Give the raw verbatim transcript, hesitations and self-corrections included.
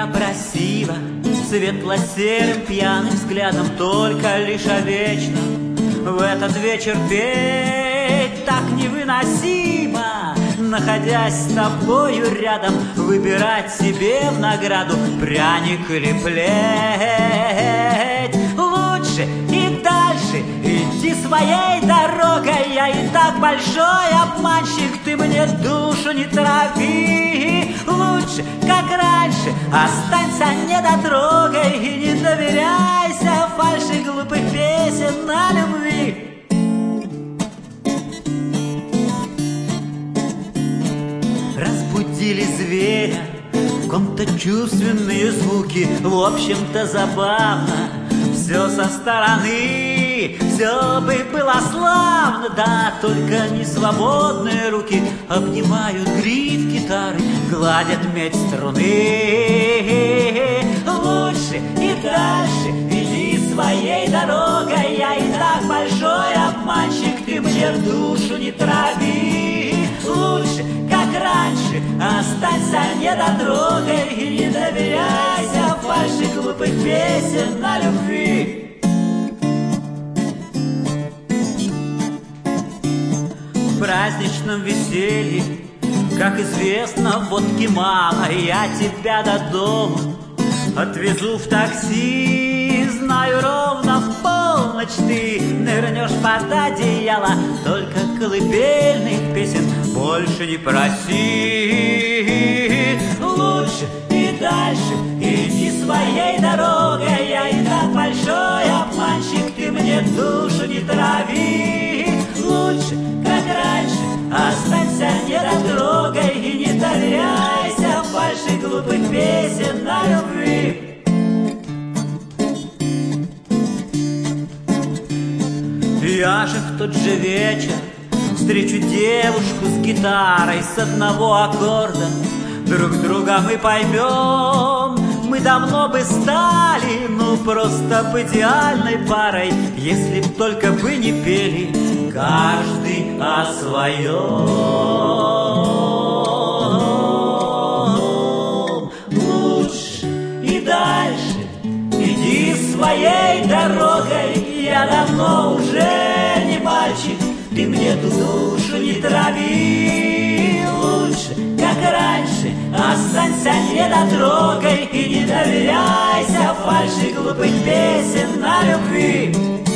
неопросива, светло-серым пьяным взглядом, только лишь о вечном. В этот вечер петь так невыносимо, находясь с тобою рядом, выбирать себе в награду пряник или плеть. Лучше и дальше иди своей дорогой, я и так большой обманщик, ты мне душу не трави. Лучше, как раньше, останься недотрогой и не доверяйся фальши глупых песен о любви. Разбудили зверя, в ком-то чувственные звуки, в общем-то забавно, все со стороны, все бы было славно, да только не свободные руки обнимают гриф гитары, гладят медь струны. Лучше и дальше иди своей дорогой, я и так большой обманщик, ты мне душу не трави. Лучше, как раньше, останься недотрогой и не доверяйся фальши глупых песен о любви. В праздничном веселье, как известно, водки мало, я тебя до дома отвезу в такси. Знаю, ровно в полночь ты нырнешь под одеяло, только колыбельных песен больше не проси. Лучше и дальше иди своей дорогой, я и так большой обманщик, ты мне душу не трави. Лучше, как раньше, останься недотрогой и не доверяйся фальши глупых песен о любви. Я же в тот же вечер встречу девушку с гитарой, с одного аккорда друг друга мы поймем. Мы давно бы стали, ну просто бы идеальной парой, если б только бы не пели каждый о своем. Лучше и дальше иди своей дорогой, я давно уже не мальчик, ты мне ту душу не трави. Лучше, как раньше, останься недотрогой и не доверяйся фальши глупых песен о любви.